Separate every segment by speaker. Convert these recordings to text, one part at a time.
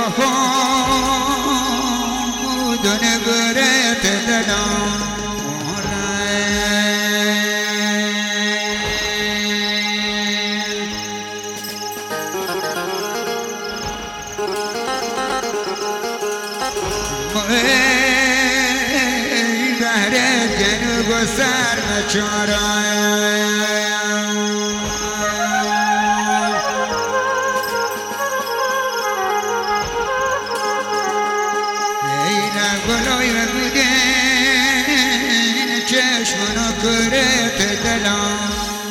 Speaker 1: خودن برت دلم بهر جنوب و سر گلای بودن چشمانو کرت دلم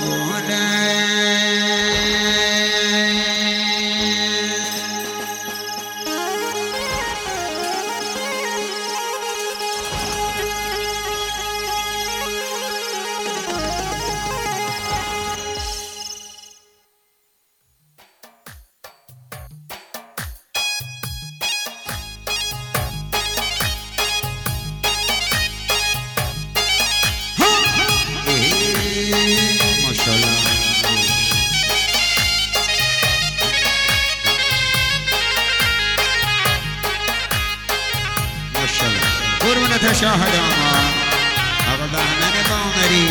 Speaker 1: قربونت شاهد آقا آقا بهمن بامری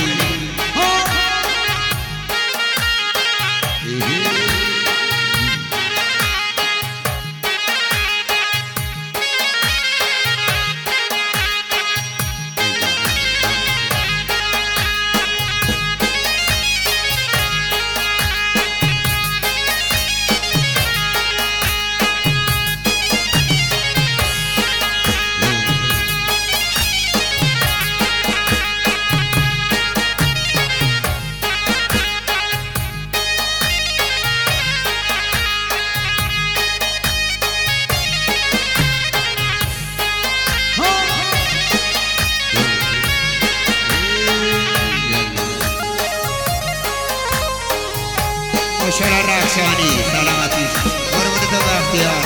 Speaker 1: مشاور رخشانی سلامتی قربونت تو بختیار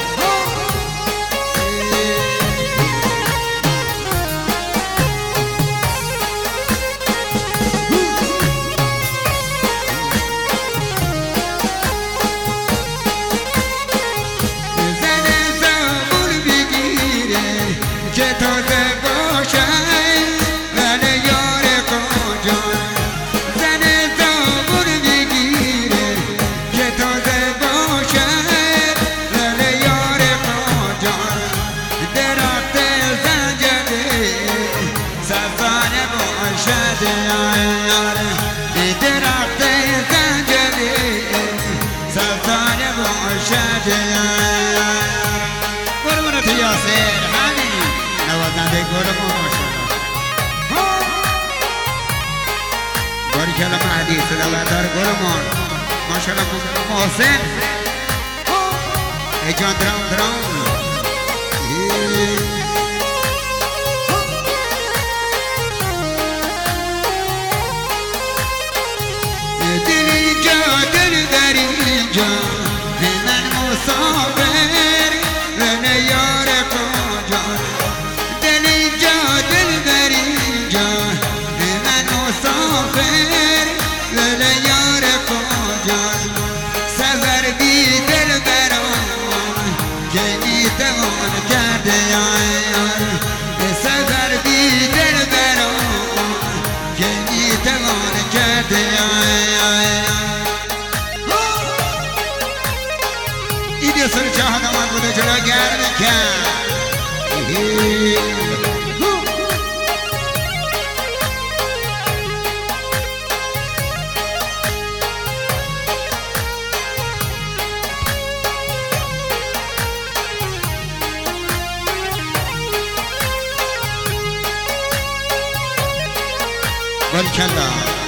Speaker 1: زن زبون بگیره که تازه باشه من یار کجا قربونت یاسر همین نوازنده گلمون ماشاءالله باریکلا مهدی صداوردار گلمون ماشاءالله محسن ای جان درام درام دل اینجا دل در اینجا من مسافر من یار کجا دل اینجا دل در اینجا من مسافر من یار کجا سفر بی دل برام که میتوان کرده یار سفر بی دل برام که میتوان کرده یار سر چاهد آمد بوده جلو گرد کن باریکلا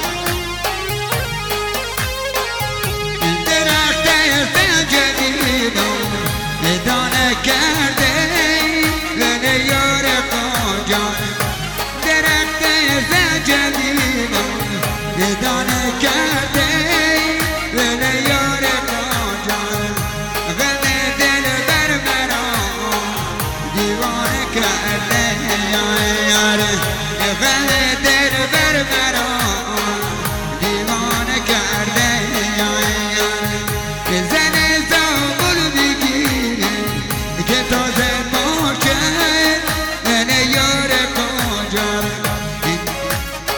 Speaker 1: درخت زنجبیلم دانه کرده من یار کجا درخت زنجبیلم دانه کرده من یار کجا غم دل بر مرا دیوانه کرده یار غم دل بر مرا دیوانه کرده یار زن زابل بگیره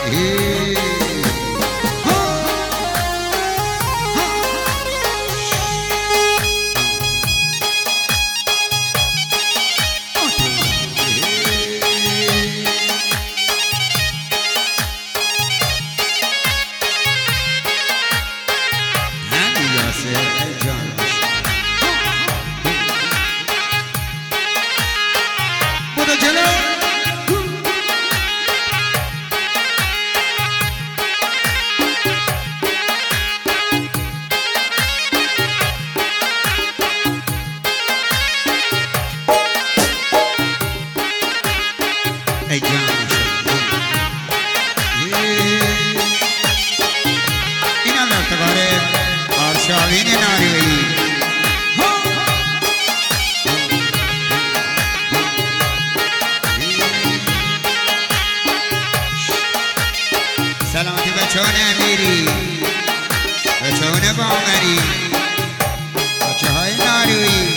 Speaker 1: سلامتی بچه‌ها نمیری، بچه‌ها باغری، بچه‌های نارویی.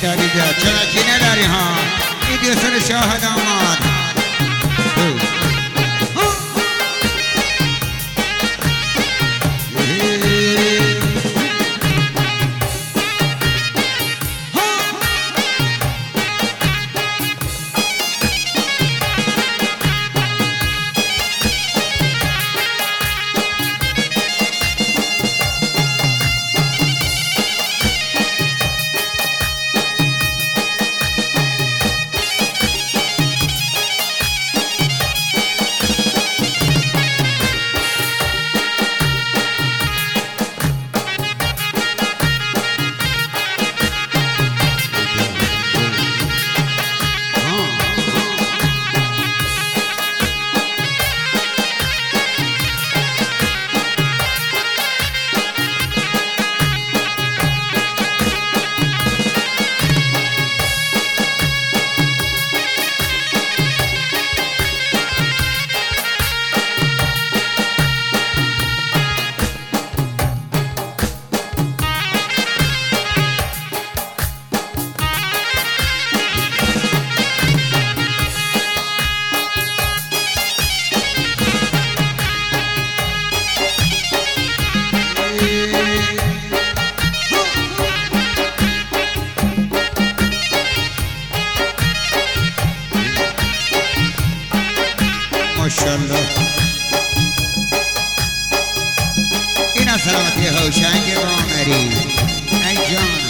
Speaker 1: دیگه چرکی نداری ها این دیوسر شاهد آمد ماشاءالله این سلامتی هوشنگ رامری ای جان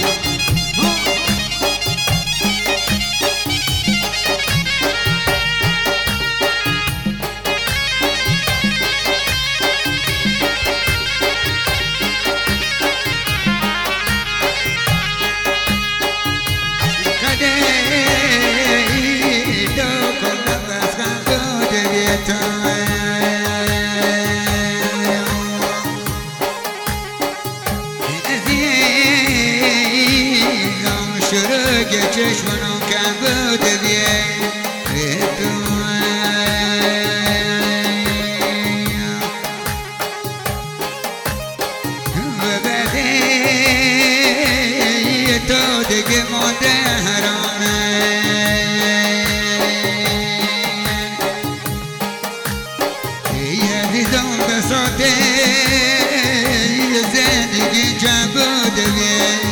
Speaker 1: چشمانو کم بوده بیه و بده تو دیگه مانده هرانه یه دیدم بساته زندگی کم بوده بیه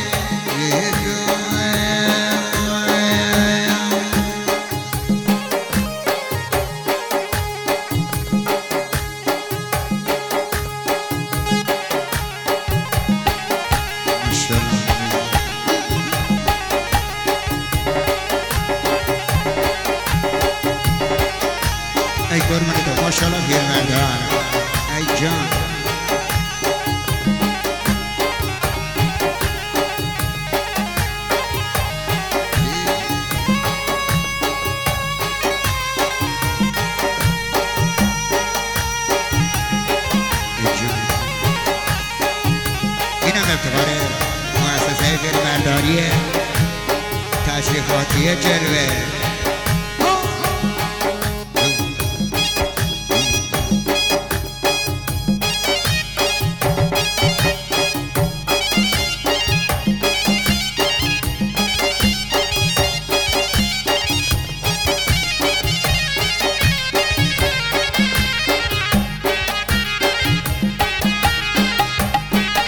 Speaker 1: ای قربان تو ماشاءالله بیرمردان ای جان اینم افتخار مؤسسه بیرمرداری تشریفاتی جلوه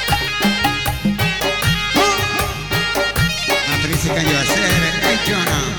Speaker 1: Can you hacer, hey Jonah?